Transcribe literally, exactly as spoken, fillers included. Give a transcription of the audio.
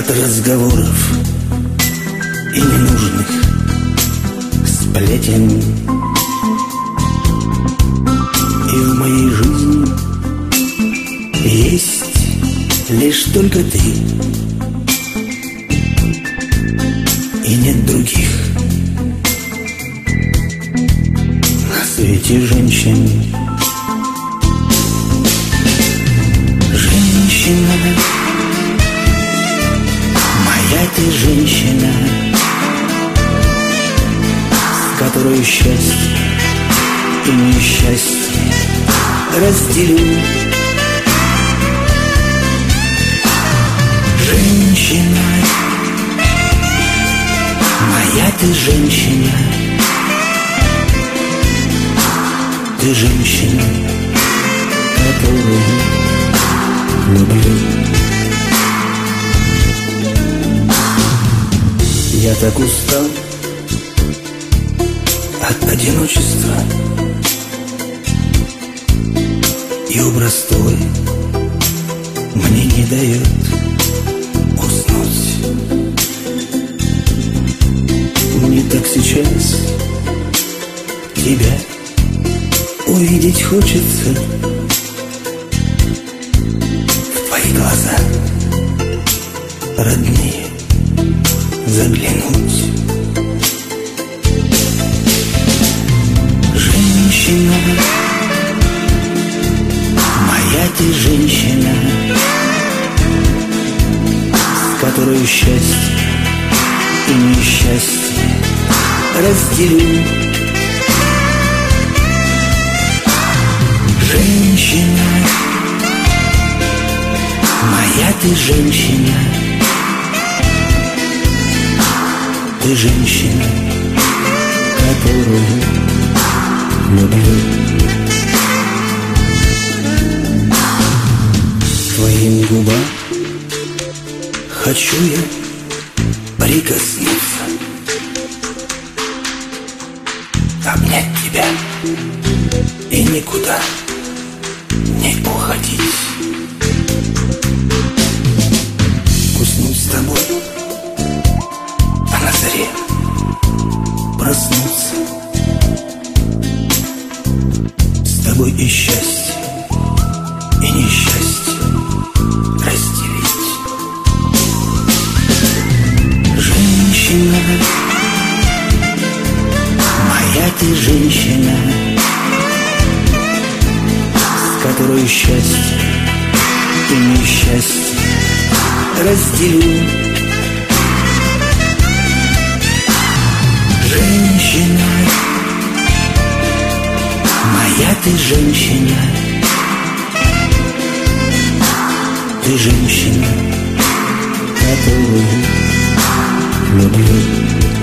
от разговоров и ненужных сплетен. И в моей жизни есть лишь только ты, и нет других на свете женщин. Женщина, моя ты женщина, с которой счастье и несчастье разделю. Женщина, моя ты женщина, ты женщина, которую люблю. Я так устал от одиночества, и образ твой мне не дает уснуть. Мне так сейчас тебя увидеть хочется, в твои глаза родные заглянуть. Женщина, моя ты женщина, с которой счастье и несчастье разделю. Женщина, моя ты женщина, ты женщина, которую люблю. К твоим губам хочу я прикоснуться, обнять тебя и никуда не уходить. Уснуть с тобой, а на заре проснуться. С тобой и счастье, и несчастье разделить. Женщина, моя ты женщина, с которой счастье и несчастье разделю. Женщина, моя ты женщина, ты женщина, которую люблю.